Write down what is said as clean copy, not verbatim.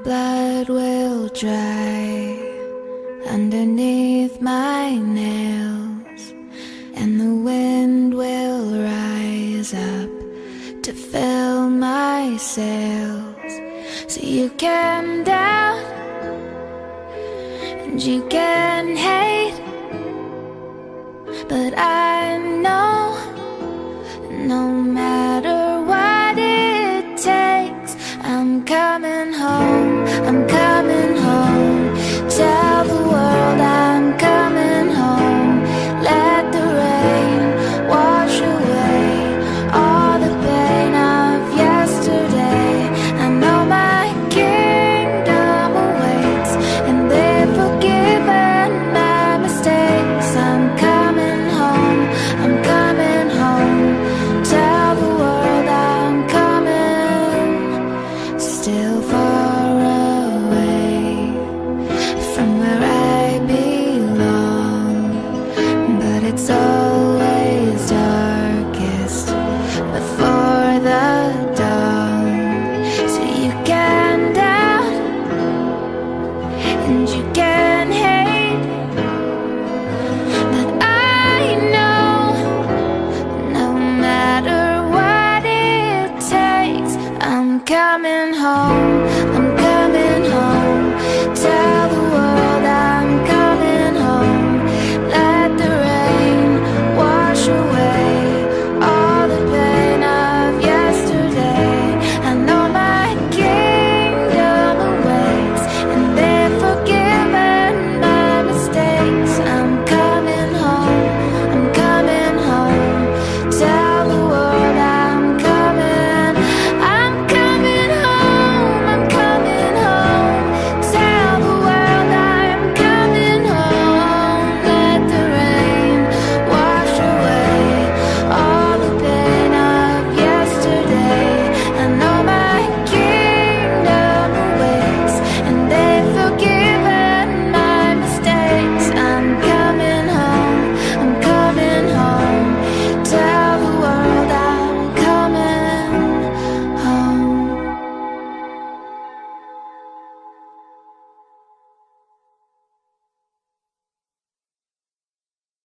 blood will dry underneath my nails, and the wind will rise up to fill my sails. So you can doubt and you can hate, but I know no matter what it takes, I'm coming home, I'm coming